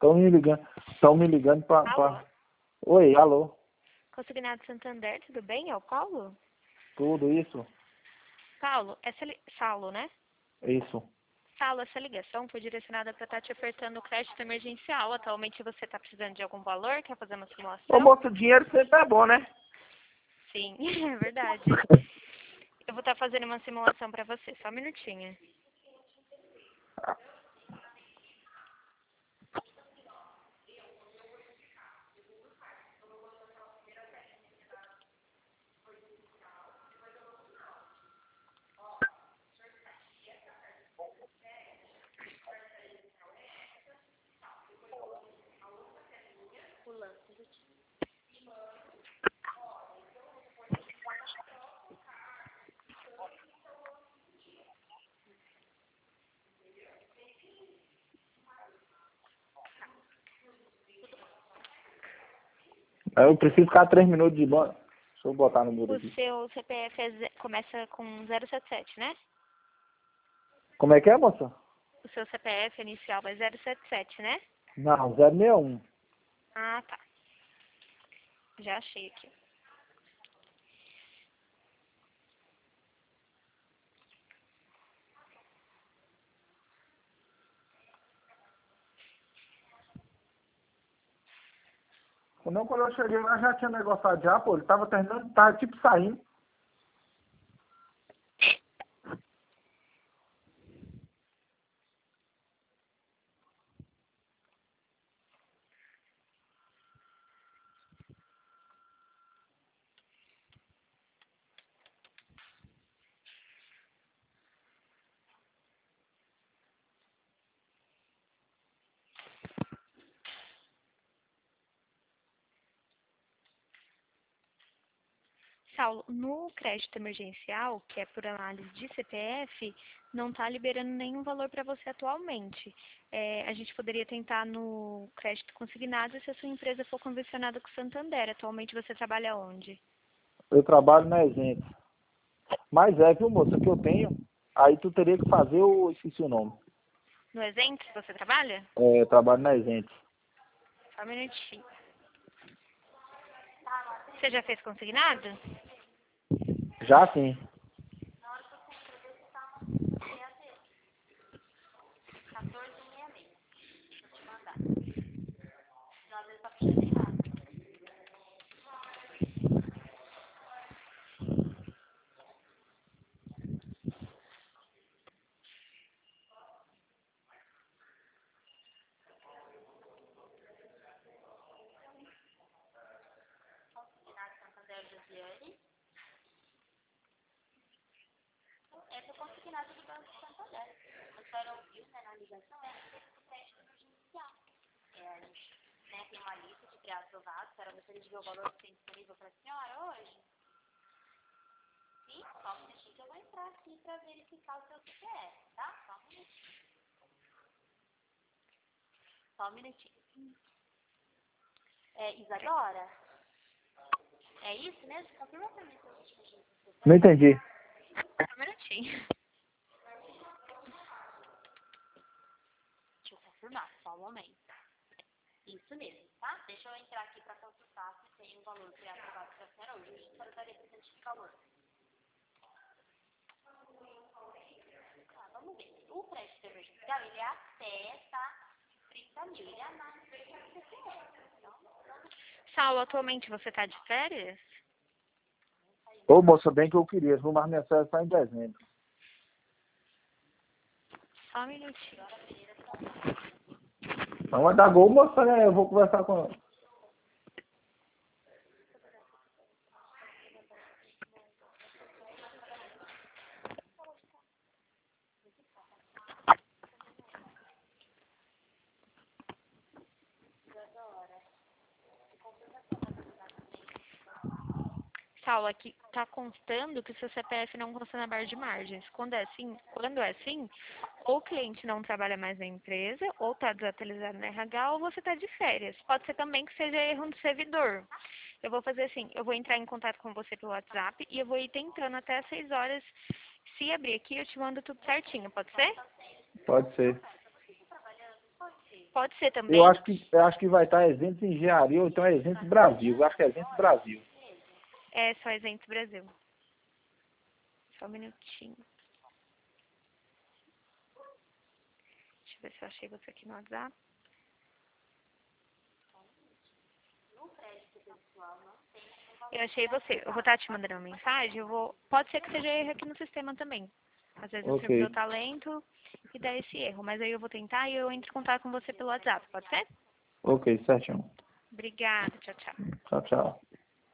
Estão me ligando Alô? pra... Oi, alô. Consignado Santander, tudo bem? É o Paulo? Tudo isso? Paulo, Saulo, né? Isso. Saulo, essa ligação foi direcionada para estar te ofertando o crédito emergencial. Atualmente você está precisando de algum valor? Quer fazer uma Ô, simulação? moço, o dinheiro sempre é bom, né? Sim, é verdade. Eu vou estar fazendo uma simulação para você, só um minutinho. Eu preciso ficar 3 minutos de boa. Deixa eu botar no muro O aqui. seu CPF começa com 077, né? Como é que é, moça? O seu CPF inicial é 077, né? Não, 061. Ah, tá. Já achei aqui. Não, quando eu cheguei lá já tinha negociado já, pô. Ele tava terminando, tava tipo saindo. Saulo, no crédito emergencial, que é por análise de CPF, não está liberando nenhum valor para você atualmente. A gente poderia tentar no crédito consignado se a sua empresa for convencionada com o Santander. Atualmente você trabalha onde? Eu trabalho na Exente. Mas é, viu, moça, que eu tenho. Aí tu teria que fazer o... Esqueci o nome. No Exente você trabalha? É, eu trabalho na Exente. Só um minutinho. Você já fez consignado? Já sim. Só um minutinho. Isadora? É isso mesmo? Confirma pra mim se eu último dia. Não entendi. Só um minutinho. Deixa eu confirmar, só um momento. Isso mesmo, tá? Deixa eu entrar aqui pra consultar se tem um valor que é aprovado pra senhora hoje. A gente só daria presente de valor. Tá, vamos ver. O crédito emergencial, ele é até, tá? 30 mil. Ele é a mais do CPF. Saulo, atualmente você está de férias? Ô, moça, bem que eu queria, viu? Mas minha férias tá em dezembro. Só um minutinho. Não vai dar gol, moça, né? Eu vou conversar com ela. Saulo, aqui está constando que o seu CPF não consta na barra de margens. Quando é assim, ou o cliente não trabalha mais na empresa, ou está desatualizado no RH, ou você está de férias. Pode ser também que seja erro do servidor. Eu vou fazer assim, eu vou entrar em contato com você pelo WhatsApp e eu vou ir tentando até às 6 horas. Se abrir aqui, eu te mando tudo certinho, pode ser? Pode ser. Pode ser também. Eu acho que vai estar Eventos Engenharia ou então Eventos Brasil. Eu acho que é Eventos Brasil. É só Eventos Brasil. Só um minutinho. Deixa eu ver se eu achei você aqui no WhatsApp. Eu achei você. Eu vou estar te mandando uma mensagem. Pode ser que seja erro aqui no sistema também. Às vezes o servidor tá lento e dá esse erro. Mas aí eu vou tentar e eu entro em contato com você pelo WhatsApp. Pode ser? Ok, certinho. Obrigada. Tchau, tchau. Tchau, tchau.